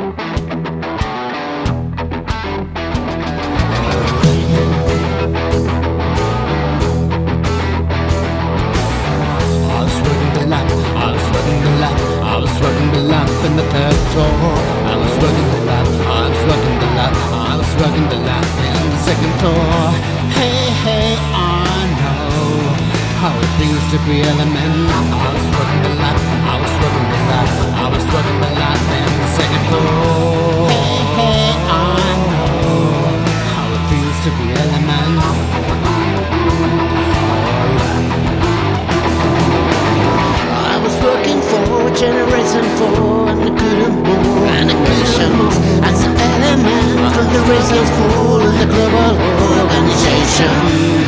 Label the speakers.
Speaker 1: In the third floor, I was working the lap, I was working the lap, I was working the lap in the second floor. Hey, hey, I know how it feels to be a man. I was working the lap, I was working the lap, I was working the lap in the second floor. Hey, hey, I know how it feels to be a man. I was working for Generation 4 and I couldn't move animations as an element from the reasons for the global organization.